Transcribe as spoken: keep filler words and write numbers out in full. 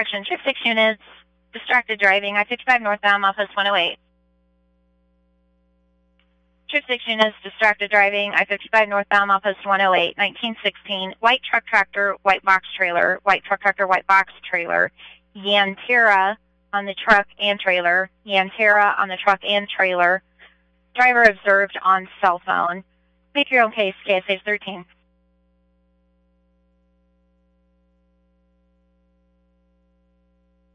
description. Trip six units, distracted driving, I fifty-five northbound, milepost one oh eight. Trip six units, distracted driving, I fifty-five northbound, milepost one oh eight, nineteen sixteen, white truck tractor, white box trailer, white truck tractor, white box trailer, Yantera on the truck and trailer, Yantera on the truck and trailer, driver observed on cell phone. Make your own case, K S H thirteen.